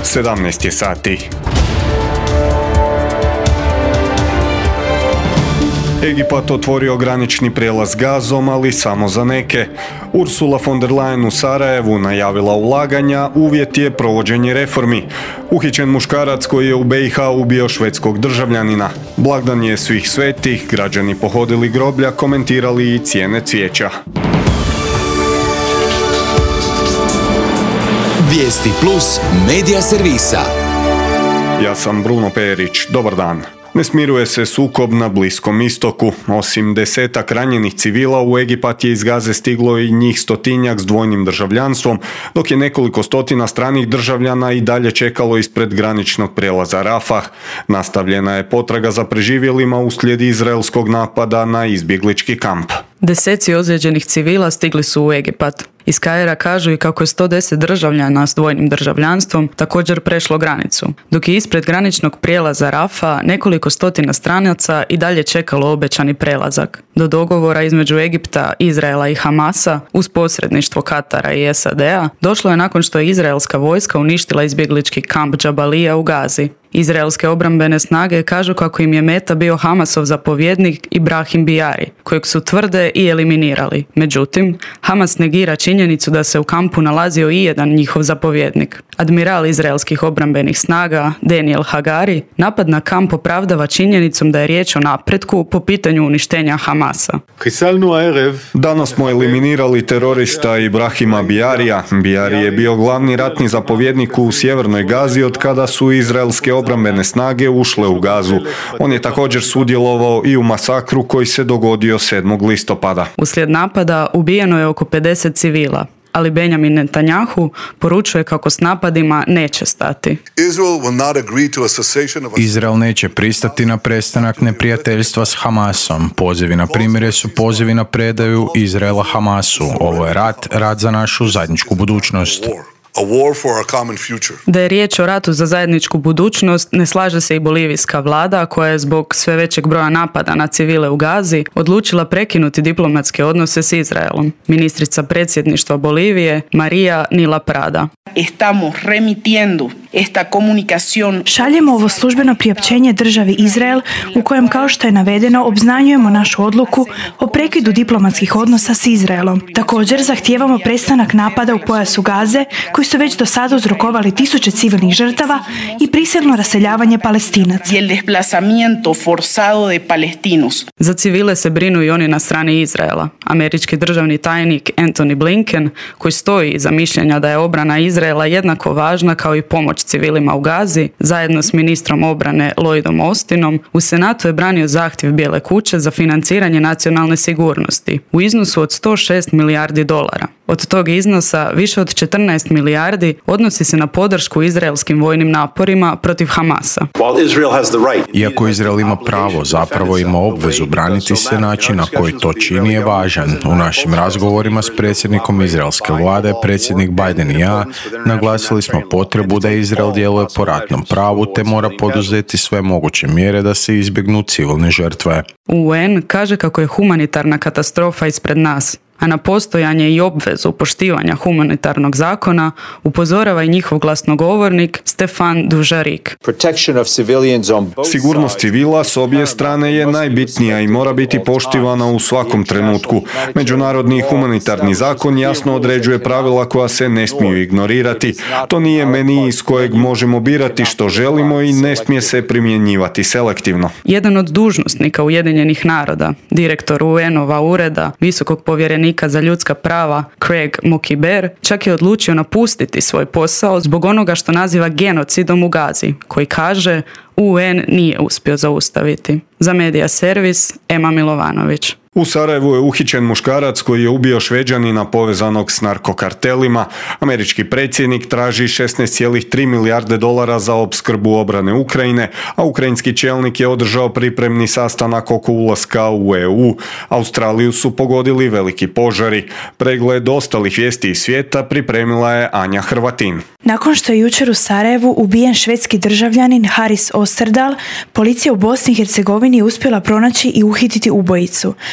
17 je sati. Egipat otvorio granični prijelaz Gazom, ali samo za neke. Ursula von der Leyen u Sarajevu najavila ulaganja, uvjet je provođenje reformi. Uhićen muškarac koji je u BiH ubio švedskog državljanina. Blagdan je svih svetih, građani pohodili groblja, komentirali i cijene cvijeća. Vijesti plus medija servisa. Ja sam Bruno Perić, dobar dan. Ne smiruje se sukob na Bliskom istoku. Osim 10 ranjenih civila, u Egipat je iz Gaze stiglo i njih 100 s dvojnim državljanstvom, dok je nekoliko stotina stranih državljana i dalje čekalo ispred graničnog prijelaza Rafah. Nastavljena je potraga za preživjelima uslijed izraelskog napada na izbjeglički kamp. Deseci ozlijeđenih civila stigli su u Egipat. Iz Kaira kažu i kako je 110 državljana s dvojnim državljanstvom također prešlo granicu, dok je ispred graničnog prijelaza Rafa nekoliko stotina stranaca i dalje čekalo obećani prelazak. Do dogovora između Egipta, Izraela i Hamasa, uz posredništvo Katara i SAD-a, došlo je nakon što je izraelska vojska uništila izbjeglički kamp Džabalija u Gazi. Izraelske obrambene snage kažu kako im je meta bio Hamasov zapovjednik Ibrahim Biari, kojeg su tvrde i eliminirali. Međutim, Hamas negira činjenicu da se u kampu nalazio i jedan njihov zapovjednik. Admiral izraelskih obrambenih snaga, Daniel Hagari, napad na kamp opravdava činjenicom da je riječ o napretku po pitanju uništenja Hamasa. Danas smo eliminirali terorista Ibrahima Biarija. Biari je bio glavni ratni zapovjednik u sjevernoj Gazi od kada su izraelske obrambene snage ušle u Gazu. On je također sudjelovao i u masakru koji se dogodio 7. listopada. Uslijed napada ubijeno je oko 50 civila, ali Benjamin Netanjahu poručuje kako s napadima neće stati. Izrael neće pristati na prestanak neprijateljstva s Hamasom. Pozivi na primirje su pozivi na predaju Izraela Hamasu. Ovo je rat za našu zajedničku budućnost. Da je riječ o ratu za zajedničku budućnost ne slaže se i bolivijska vlada koja je zbog sve većeg broja napada na civile u Gazi odlučila prekinuti diplomatske odnose s Izraelom. Ministrica predsjedništva Bolivije Maria Nila Prada. Šaljemo ovo službeno priopćenje državi Izrael u kojem, kao što je navedeno, obznanjujemo našu odluku o prekidu diplomatskih odnosa s Izraelom. Također zahtijevamo prestanak napada u pojasu Gaze koji su već do sada uzrokovali tisuće civilnih žrtava i prisilno raseljavanje Palestinaca. Za civile se brinu i oni na strani Izraela. Američki državni tajnik Antony Blinken, koji stoji iza mišljenja da je obrana Izraela jednako važna kao i pomoć civilima u Gazi, zajedno s ministrom obrane Lloydom Austinom, u Senatu je branio zahtjev Bijele kuće za financiranje nacionalne sigurnosti u iznosu od $106 milijardi. Od tog iznosa više od 14 milijardi odnosi se na podršku izraelskim vojnim naporima protiv Hamasa. Iako Izrael ima pravo, zapravo ima obvezu braniti se, način na koji to čini je važan. U našim razgovorima s predsjednikom izraelske vlade, predsjednik Biden i ja, naglasili smo potrebu da Izrael djeluje po ratnom pravu te mora poduzeti sve moguće mjere da se izbjegnu civilne žrtve. UN kaže kako je humanitarna katastrofa ispred nas, a na postojanje i obvezu poštivanja humanitarnog zakona upozorava i njihov glasnogovornik Stefan Dujarric. Sigurnost civila s obje strane je najbitnija i mora biti poštivana u svakom trenutku. Međunarodni humanitarni zakon jasno određuje pravila koja se ne smiju ignorirati. To nije meni iz kojeg možemo birati što želimo i ne smije se primjenjivati selektivno. Jedan od dužnosnika Ujedinjenih naroda, direktor UN-ova ureda, visokog povjerenika za ljudska prava Craig Mokiber, čak je odlučio napustiti svoj posao zbog onoga što naziva genocidom u Gazi, koji kaže UN nije uspio zaustaviti. Za medija servis Ema Milovanović. U Sarajevu je uhićen muškarac koji je ubio Šveđanina povezanog s narkokartelima. Američki predsjednik traži $16,3 milijarde za opskrbu obrane Ukrajine, a ukrajinski čelnik je održao pripremni sastanak oko ulaska u EU. Australiju su pogodili veliki požari. Pregled ostalih vijesti iz svijeta pripremila je Anja Hrvatin. Nakon što je jučer u Sarajevu ubijen švedski državljanin Haris Osterdal, policija u Bosni i Hercegovini je uspjela pronaći i uhititi ubojicu.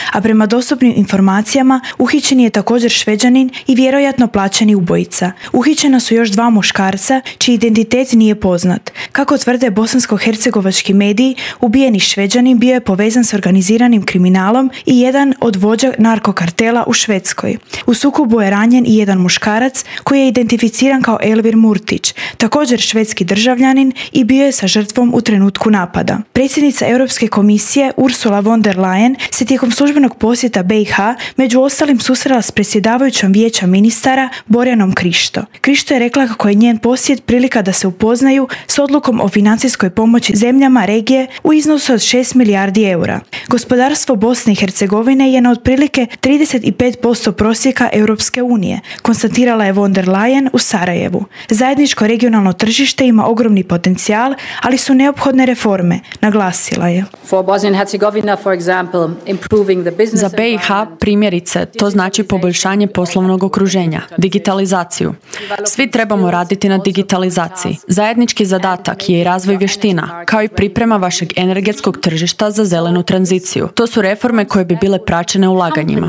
a prema dostupnim informacijama uhićen je također Šveđanin i vjerojatno plaćeni ubojica. Uhićena su još 2 muškarca čiji identitet nije poznat. Kako tvrde bosansko-hercegovački mediji, ubijeni Šveđanin bio je povezan s organiziranim kriminalom i jedan od vođa narkokartela u Švedskoj. U sukobu je ranjen i jedan muškarac koji je identificiran kao Elvir Murtić, također švedski državljanin, i bio je sa žrtvom u trenutku napada. Predsjednica Europske komisije Ursula von der Leyen se tijekom službenog posjeta BiH među ostalim susrela s predsjedavajućom vijeća ministara Borjanom Krišto. Krišto je rekla kako je njen posjet prilika da se upoznaju s odlukom o financijskoj pomoći zemljama regije u iznosu od 6 milijardi eura. Gospodarstvo Bosne i Hercegovine je na otprilike 35% prosjeka Europske unije, konstatirala je von der Leyen u Sarajevu. Zajedničko regionalno tržište ima ogromni potencijal, ali su neophodne reforme, naglasila je. Za BiH primjerice to znači poboljšanje poslovnog okruženja, digitalizaciju. Svi trebamo raditi na digitalizaciji. Zajednički zadatak je i razvoj vještina, kao i priprema vašeg energetskog tržišta za zelenu tranziciju. To su reforme koje bi bile praćene ulaganjima.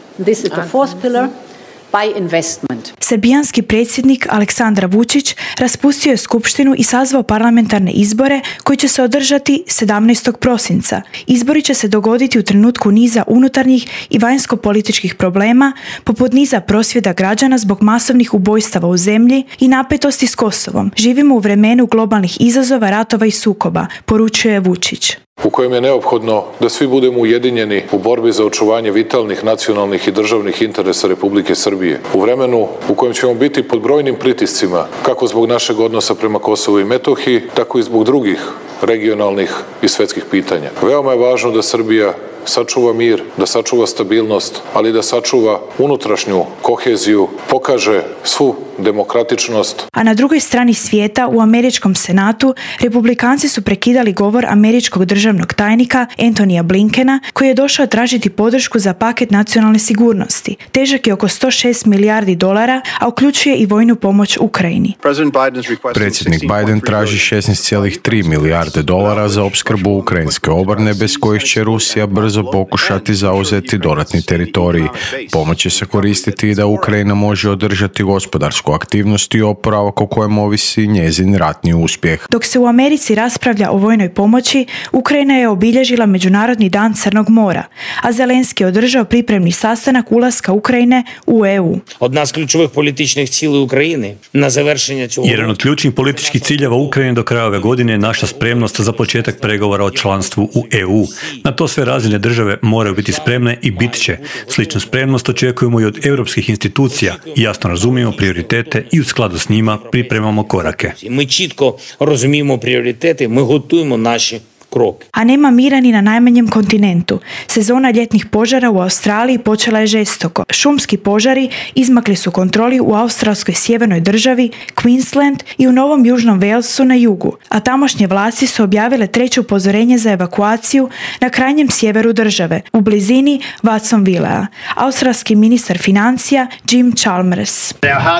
Srbijanski predsjednik Aleksandar Vučić raspustio je skupštinu i sazvao parlamentarne izbore koji će se održati 17. prosinca. Izbori će se dogoditi u trenutku niza unutarnjih i vanjsko-političkih problema, poput niza prosvjeda građana zbog masovnih ubojstava u zemlji i napetosti s Kosovom. Živimo u vremenu globalnih izazova, ratova i sukoba, poručuje Vučić. U kojem je neophodno da svi budemo ujedinjeni u borbi za očuvanje vitalnih nacionalnih i državnih interesa Republike Srbije. U vremenu u kojem ćemo biti pod brojnim pritiscima, kako zbog našeg odnosa prema Kosovu i Metohiji, tako i zbog drugih regionalnih i svjetskih pitanja. Veoma je važno da Srbija sačuva mir, da sačuva stabilnost, ali da sačuva unutrašnju koheziju, pokaže svu demokratičnost. A na drugoj strani svijeta, u američkom senatu, republikanci su prekidali govor američkog državnog tajnika Antonija Blinkena, koji je došao tražiti podršku za paket nacionalne sigurnosti. Težak je oko 106 milijardi dolara, a uključuje i vojnu pomoć Ukrajini. Predsjednik Biden traži 16,3 milijarde dolara za opskrbu ukrajinske obrane, bez kojih će Rusija brzo pokušati zauzeti dodatni teritorij. Pomoć će se koristiti i da Ukrajina može održati gospodarsku aktivnost i oporavak o kojem ovisi njezin ratni uspjeh. Dok se u Americi raspravlja o vojnoj pomoći, Ukrajina je obilježila Međunarodni dan Crnog mora, a Zelenski je održao pripremni sastanak ulaska Ukrajine u EU. Одна з ключових політичних цілей України на завершення цього. Jedan od ključnih političkih ciljeva Ukrajine do kraja ove godine je naša spremnost za početak pregovora o članstvu u EU. Na to sve razine države moraju biti spremne i bit će. Sličnu spremnost očekujemo i od europskih institucija. Jasno razumijemo prioritete i u skladu s njima pripremamo korake. Ми чітко розуміємо пріоритети, ми готуємо наші krok. A nema mira ni na najmanjem kontinentu. Sezona ljetnih požara u Australiji počela je žestoko. Šumski požari izmakli su kontroli u australskoj sjevernoj državi, Queensland i u Novom Južnom Walesu na jugu, a tamošnje vlasti su objavile 3. upozorenje za evakuaciju na krajnjem sjeveru države, u blizini Watsonvillea. Australski ministar financija Jim Chalmers.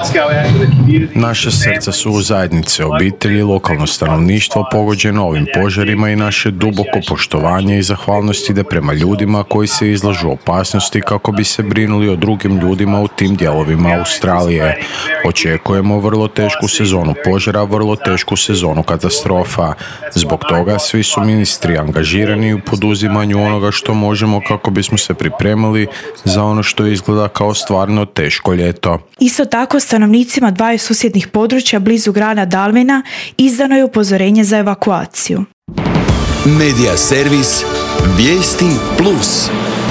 Naša srca su u zajednici, obitelji, lokalno stanovništvo pogođeno ovim požarima i naše duboko poštovanje i zahvalnost ide prema ljudima koji se izlažu opasnosti kako bi se brinuli o drugim ljudima u tim dijelovima Australije. Očekujemo vrlo tešku sezonu požara, vrlo tešku sezonu katastrofa. Zbog toga svi su ministri angažirani u poduzimanju onoga što možemo kako bismo se pripremili za ono što izgleda kao stvarno teško ljeto. Isto tako, stanovnicima 2 susjednih područja blizu grada Darwina izdano je upozorenje za evakuaciju. Medija servis Vijesti Plus.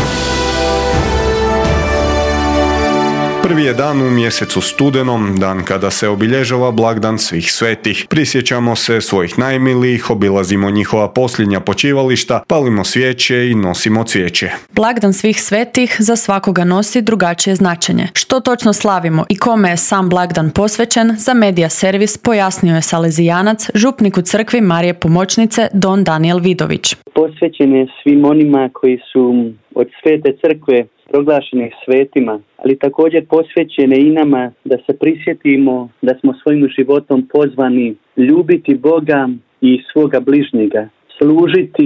Prvi je dan u mjesecu studenom, dan kada se obilježava blagdan svih svetih. Prisjećamo se svojih najmilijih, obilazimo njihova posljednja počivališta, palimo svijeće i nosimo cvijeće. Blagdan svih svetih za svakoga nosi drugačije značenje. Što točno slavimo i kome je sam blagdan posvećen, za Medija servis pojasnio je salezijanac, župnik u crkvi Marije Pomoćnice Don Daniel Vidović. Posvećen je svim onima koji su od svete crkve proglašeni svetima, ali također posvećene i nama da se prisjetimo da smo svojim životom pozvani ljubiti Boga i svoga bližnjega, služiti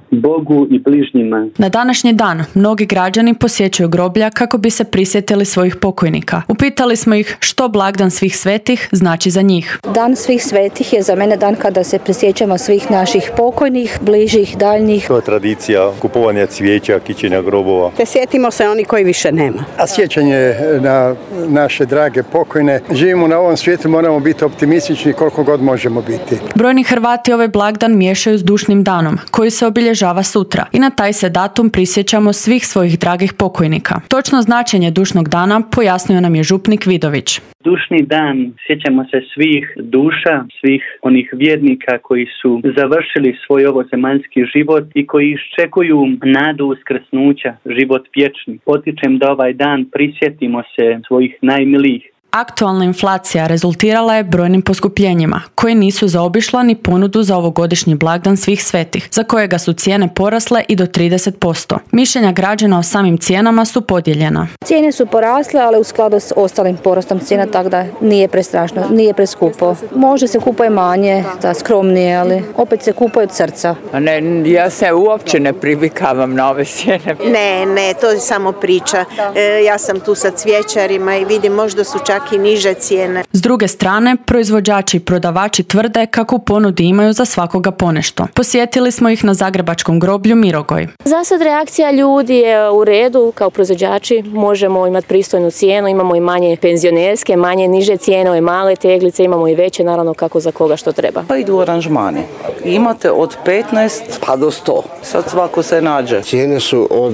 Bogu i bližnjima. Na današnji dan mnogi građani posjećuju groblja kako bi se prisjetili svojih pokojnika. Upitali smo ih što blagdan svih svetih znači za njih. Dan svih svetih je za mene dan kada se prisjećamo svih naših pokojnih, bližih, daljnjih. To je tradicija kupovanja cvijeća, kićenja grobova. Te sjetimo se oni koji više nema. A sjećanje na naše drage pokojne. Živimo na ovom svijetu, moramo biti optimistični koliko god možemo biti. Brojni Hrvati ovaj blagdan miješaju s dušnim danom, koji se obilježava sutra i na taj se datum prisjećamo svih svojih dragih pokojnika. Točno značenje dušnog dana pojasnio nam je župnik Vidović. Dušni dan, sjećamo se svih duša, svih onih vjernika koji su završili svoj ovozemaljski život i koji iščekuju nadu uskrsnuća, život vječni. Potičem da ovaj dan prisjetimo se svojih najmilijih. Aktualna inflacija rezultirala je brojnim poskupljenjima, koje nisu zaobišla ni ponudu za ovogodišnji blagdan svih svetih, za kojega su cijene porasle i do 30%. Mišljenja građana o samim cijenama su podijeljena. Cijene su porasle, ali u skladu s ostalim porastom cijena, tako da nije prestrašno, nije preskupo. Može se kupuje manje, da skromnije, ali opet se kupuje od srca. Ne, ja se uopće ne privikavam na ove cijene. Ne, to je samo priča. Ja sam tu sa cvijećarima i vidim možda su čak i niže cijene. S druge strane, proizvođači i prodavači tvrde kako u ponudi imaju za svakoga ponešto. Posjetili smo ih na zagrebačkom groblju Mirogoj. Za sad reakcija ljudi je u redu, kao proizvođači možemo imati pristojnu cijenu, imamo i manje penzionerske, manje niže cijene, ove male teglice, imamo i veće, naravno kako za koga što treba. Pa idu aranžmani. Imate od 15 pa do 100. Sad svako se nađe. Cijene su od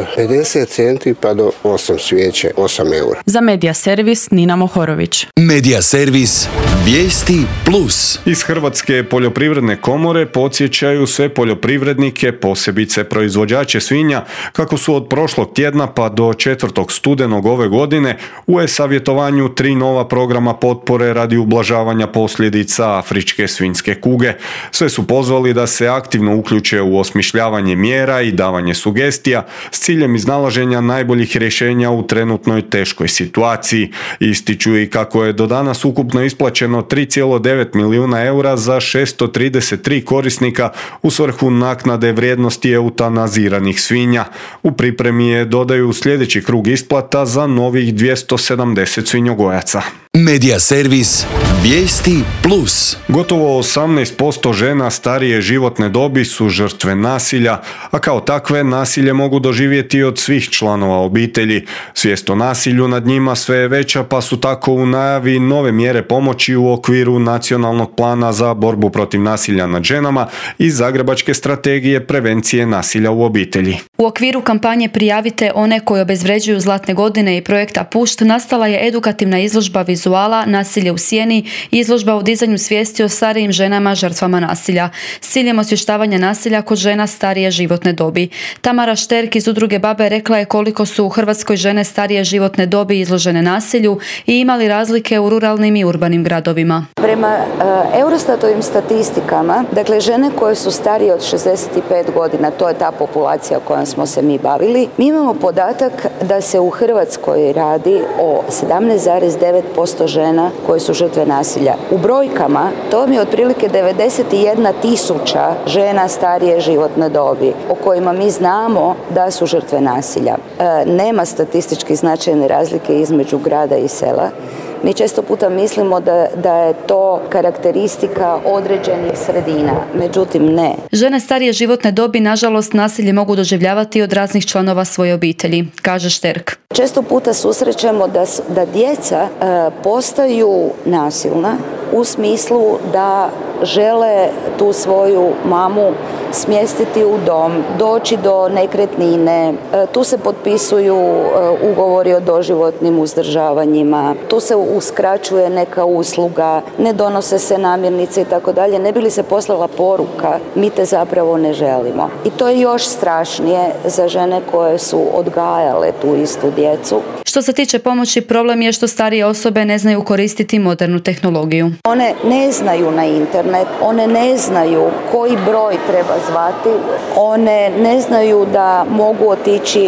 50 centi pa do 8 svijeće, 8 eura. Za Medija servis Nina Mohorović. Medija servis Vijesti Plus. Iz Hrvatske poljoprivredne komore podsjećaju sve poljoprivrednike, posebice proizvođače svinja, kako su od prošlog tjedna pa do 4. studenog ove godine u e-savjetovanju 3 nova programa potpore radi ublažavanja posljedica afričke svinjske kuge. Sve su pozvali da se aktivno uključe u osmišljavanje mjera i davanje sugestija s ciljem iznalaženja najboljih rješenja u trenutnoj teškoj situaciji. Ističu i kako je do danas ukupno isplaćeno 3,9 milijuna eura za 633 korisnika u svrhu naknade vrijednosti eutanaziranih svinja. U pripremi je, dodaju, sljedeći krug isplata za novih 270 svinjogojaca. Medija servis Vijesti Plus. Gotovo 18% žena starije životne dobi su žrtve nasilja, a kao takve nasilje mogu doživjeti od svih članova obitelji. Svijest o nasilju nad njima sve je veća, pa su tako u najavi nove mjere pomoći u okviru Nacionalnog plana za borbu protiv nasilja nad ženama i Zagrebačke strategije prevencije nasilja u obitelji. U okviru kampanje Prijavite one koji obezvređuju zlatne godine i projekta Pušt nastala je edukativna izložba vizuala Nasilje u sjeni i izložba o dizanju svijesti o starijim ženama žrtvama nasilja s ciljem osvještavanja nasilja kod žena starije životne dobi. Tamara Šterk iz udruge Babe rekla je koliko su u Hrvatskoj žene starije životne dobi izložene nasilju i imali razlike u ruralnim i urbanim gradovima. Prema Eurostatovim statistikama, dakle žene koje su starije od 65 godina, to je ta populacija kojom smo se mi bavili, mi imamo podatak da se u Hrvatskoj radi o 17,9% žena koje su žrtve nasilja. U brojkama to vam je otprilike 91.000 žena starije životne dobi o kojima mi znamo da su žrtve nasilja. Nema statistički značajne razlike između grada i sela. Mi često puta mislimo da je to karakteristika određenih sredina, međutim ne. Žene starije životne dobi nažalost nasilje mogu doživljavati od raznih članova svoje obitelji, kaže Šterk. Često puta susrećemo da djeca postaju nasilna u smislu da žele tu svoju mamu smjestiti u dom, doći do nekretnine, tu se potpisuju ugovori o doživotnim uzdržavanjima, tu se uskraćuje neka usluga, ne donose se namirnice i tako dalje, ne bi li se poslala poruka, mi te zapravo ne želimo. I to je još strašnije za žene koje su odgajale tu istu djecu. Što se tiče pomoći, problem je što starije osobe ne znaju koristiti modernu tehnologiju. One ne znaju na internet, one ne znaju koji broj treba zvati, one ne znaju da mogu otići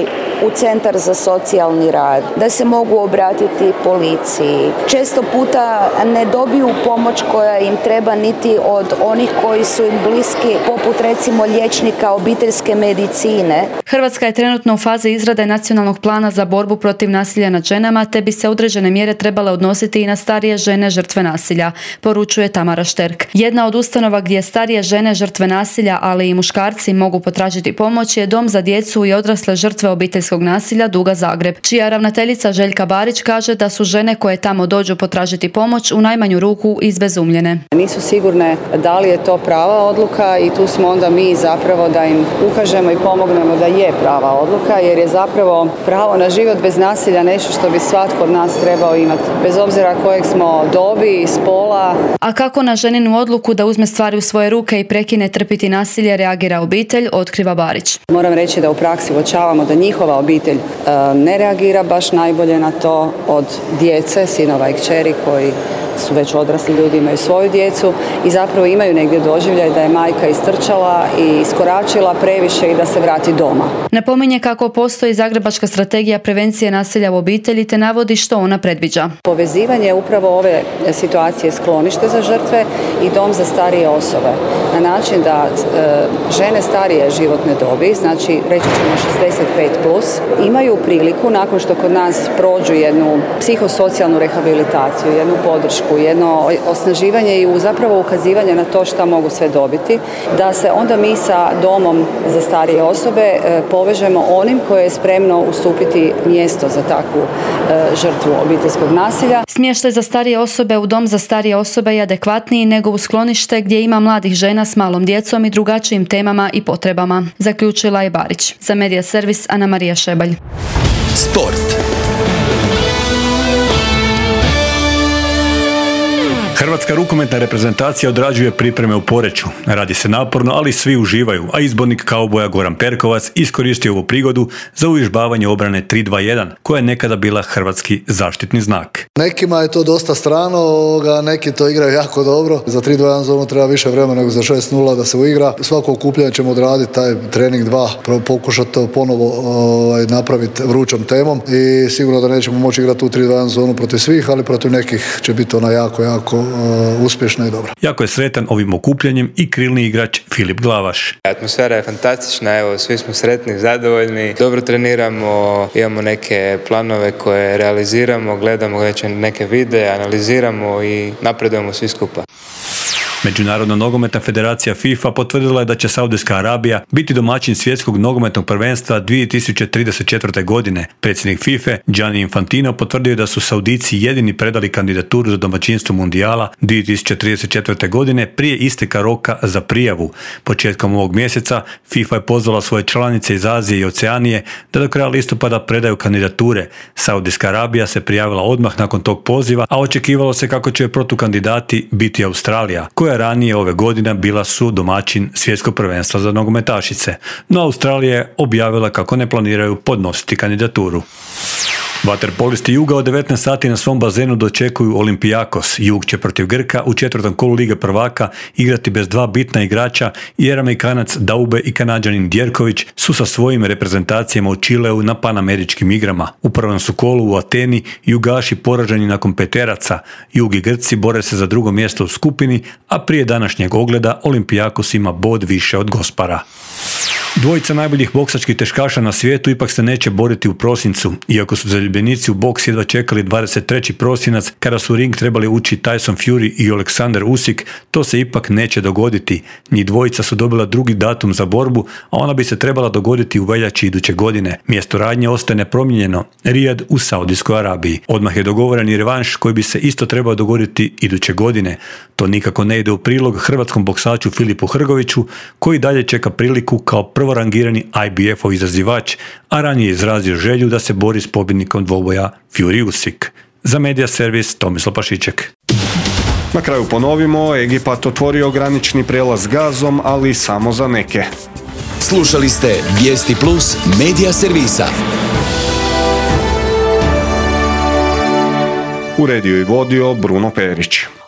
u centar za socijalni rad, da se mogu obratiti policiji. Često puta ne dobiju pomoć koja im treba niti od onih koji su im bliski, poput recimo liječnika obiteljske medicine. Hrvatska je trenutno u fazi izrade nacionalnog plana za borbu protiv nasilja nad ženama, te bi se određene mjere trebale odnositi i na starije žene žrtve nasilja, poručuje Tamara Šterk. Jedna od ustanova gdje starije žene žrtve nasilja, ali i muškarci mogu potražiti pomoć je Dom za djecu i odrasle žrtve obiteljskog nasilja Duga Zagreb, čija ravnateljica Željka Barić kaže da su žene koje tamo dođu potražiti pomoć u najmanju ruku izbezumljene. Nisu sigurne da li je to prava odluka i tu smo onda mi zapravo da im ukažemo i pomognemo da je prava odluka, jer je zapravo pravo na život bez nasilja nešto što bi svatko od nas trebao imati, bez obzira kojeg smo dobi, spola. A kako na ženinu odluku da uzme stvari u svoje ruke i prekine trpiti nasilje reagira obitelj, otkriva Barić. Moram reći da u praksi uočavamo da njihova obitelj ne reagira baš najbolje na to od djece, sinova i kćeri koji su već odrasli ljudi, imaju svoju djecu i zapravo imaju negdje doživljaj da je majka istrčala i iskoračila previše i da se vrati doma. Napominje kako postoji Zagrebačka strategija prevencije nasilja u obitelji te navodi što ona predviđa. Povezivanje upravo ove situacije sklonište za žrtve i dom za starije osobe. Na način da žene starije životne dobi, znači reći ćemo 65+, imaju priliku nakon što kod nas prođu jednu psihosocijalnu rehabilitaciju, jednu podršku, jedno osnaživanje i zapravo ukazivanje na to šta mogu sve dobiti, da se onda mi sa domom za starije osobe povežemo onim koje je spremno ustupiti mjesto za takvu žrtvu obiteljskog nasilja. Smještaj za starije osobe u dom za starije osobe je adekvatniji nego u sklonište gdje ima mladih žena s malom djecom i drugačijim temama i potrebama, zaključila je Barić. Za Medija servis Ana Marija Šebalj. Sport. Hrvatska rukometna reprezentacija odrađuje pripreme u Poreču. Radi se naporno, ali svi uživaju, a izbornik kauboja Goran Perkovac iskoristio ovu prigodu za uvježbavanje obrane 3-2-1, koja je nekada bila hrvatski zaštitni znak. Nekima je to dosta strano, neki to igraju jako dobro. Za 3-2-1 zonu treba više vremena nego za 6-0 da se uigra. Svako okupljanje ćemo odraditi taj trening 2, pokušati to ponovo napraviti vrućom temom i sigurno da nećemo moći igrati tu 3-2-1 zonu protiv svih, ali protiv nekih će biti ona jako uspješna i dobra. Jako je sretan ovim okupljanjem i krilni igrač Filip Glavaš. Atmosfera je fantastična, evo svi smo sretni, zadovoljni, dobro treniramo, imamo neke planove koje realiziramo, gledamo već neke videe, analiziramo i napredujemo svi skupa. Međunarodna nogometna federacija FIFA potvrdila je da će Saudijska Arabija biti domaćin svjetskog nogometnog prvenstva 2034. godine. Predsjednik FIFA Gianni Infantino potvrdio je da su Saudici jedini predali kandidaturu za domaćinstvo mundijala 2034. godine prije isteka roka za prijavu. Početkom ovog mjeseca FIFA je pozvala svoje članice iz Azije i Oceanije da do kraja listopada predaju kandidature. Saudijska Arabija se prijavila odmah nakon tog poziva, a očekivalo se kako će protukandidati biti Australija, koja ranije ove godine bila su domaćin svjetskog prvenstva za nogometašice, no Australija je objavila kako ne planiraju podnositi kandidaturu. Vaterpolisti Juga od 19 sati na svom bazenu dočekuju Olympiakos. Jug će protiv Grka u 4. kolu Lige prvaka igrati bez dva bitna igrača jer Amerikanac Daube i Kanađanin Djerković su sa svojim reprezentacijama u Čileu na Panameričkim igrama. U prvom su kolu u Ateni Jugaši poraženi nakon peteraca. Jug i Grci bore se za drugo mjesto u skupini, a prije današnjeg ogleda Olympiakos ima bod više od Gospara. Dvojica najboljih boksačkih teškaša na svijetu ipak se neće boriti u prosincu. Iako su zaljubljenici u boks jedva čekali 23. prosinac, kada su u ring trebali ući Tyson Fury i Alexander Usyk, to se ipak neće dogoditi. Njih dvojica su dobila drugi datum za borbu, a ona bi se trebala dogoditi u veljači iduće godine. Mjesto radnje ostaje nepromijenjeno, Rijad u Saudijskoj Arabiji. Odmah je dogovoren i revanš koji bi se isto trebao dogoditi iduće godine. To nikako ne ide u prilog hrvatskom boksaču Filipu Hrgoviću, koji dalje čeka priliku kao prvorangirani IBF-ov izazivač, a ranije je izrazio želju da se bori s pobjednikom dvoboja Fury Usyk. Za Medija servis Tomislav Pašiček. Na kraju ponovimo, Egipat otvorio granični prijelaz Gazom, ali samo za neke. Slušali ste Vijesti Plus Medija servisa. Uredio i vodio Bruno Perić.